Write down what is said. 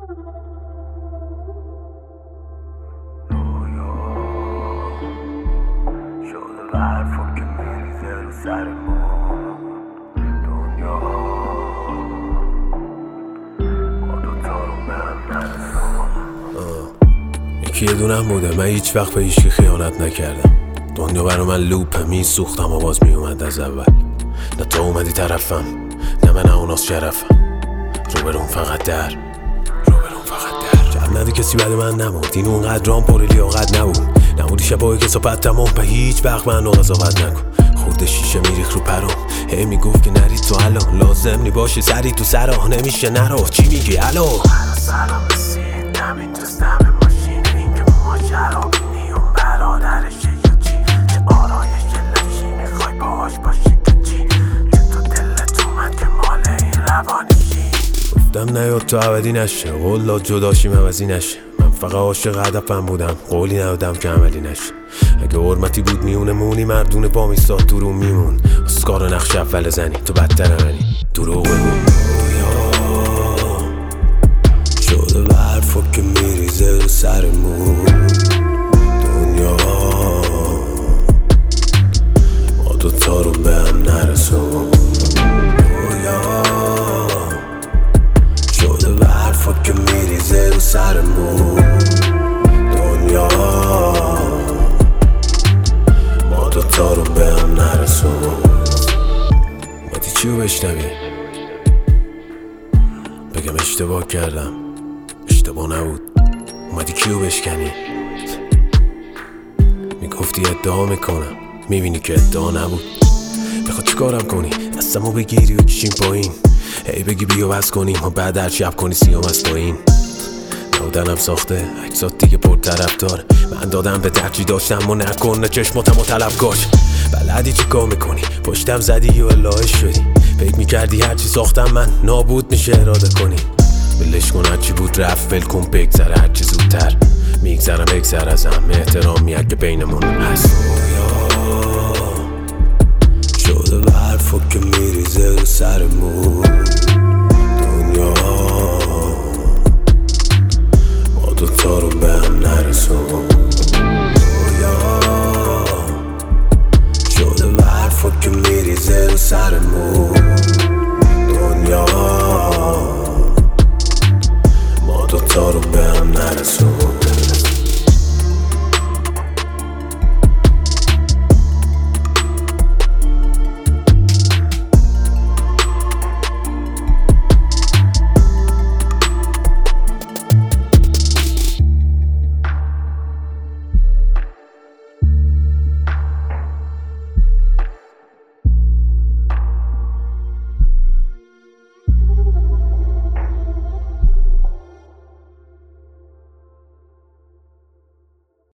حرفا که میریزه رو سر ما دنیا ما دوتا رو به هم نرسون. یکی یه دونم بوده، من هیچ وقت به هیچکی خیانت نکردم. دنیا برا من لوپه، میسوختم و باز میومد از اول. نه تو اومدی طرفم، نه من اوناس شرفم. روبرون فقط در جب ندی کسی بعد من نمود. این اونقدرام پر لیاقت نبود. نبودی شبایی که صحبت تمام به هیچ وقت من قضاوت نکن. خورده شیشه میریخ رو پرام، هی میگفت که نری تو الان لازم نی باشه سری تو سرا نمیشه نرو. چی میگی الو؟ سلام رسید همین دوستم ماشین این که ماجرا نیون برادرشه یا چی؟ چه آرایش لشی میخوای باهاش باشی که چی؟ که تو دلت اومد که مال این روانیشی. گفتم نیاد تو عبدی نشه، قول داد جداشیم عوضی نشه. من فقط عاشق هدفم بودم، قولی ندادم که عملی نشه. اگه حرمتی بود میونمونی مردونه با میستاد تو رو میمون. اسکار نقش اول زنی تو بدتر منی دروغ بگو. شده به حرفا که میریزه رو سرمون دنیا ما دوتا رو به هم نرسون. شده به حرفا که میریزه رو سرمون دنیا ما دوتا رو به هم نرسون. اومدی چیو بشنوی؟ بگم اشتباه کردم، اشتباه نبود. اومدی کیو بشکنی؟ میگفتی ادعا میکنم، میبینی که ادعا نبود. بخواد چیکارم کنی؟ دستمو بگیری و کشیم پایین، هی بگی بیا بس کنیم و بعد هر شب کنی سیام از پایین. نودنم ساخته عکسات دیگه پر طرفدار. من دادم به درچی داشتم و نکن چشماتم و طلب کاش. بلدی چی کار میکنی؟ پشتم زدی و الهش شدی. فکر میکردی هرچی ساختم من نابود میشه اراده کنی. بلش کن هرچی بود رفت ول کن بگذره هرچی زودتر. میگذرم بگذر ازم احترامی اگه بینمون هست. شده به حرفا که میریزه رو سرمون